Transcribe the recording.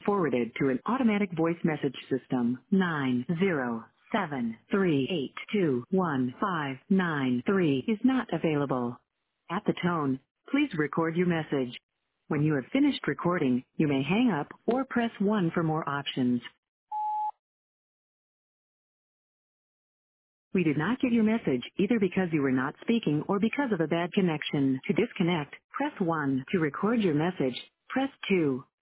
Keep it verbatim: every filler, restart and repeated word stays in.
forwarded to an automatic voice message system. nine zero seven three eight two one five nine three is not available. At the tone, please record your message. When you have finished recording, you may hang up or press one for more options. We did not get your message either because you were not speaking or because of a bad connection. To disconnect, press one. To record your message, press two.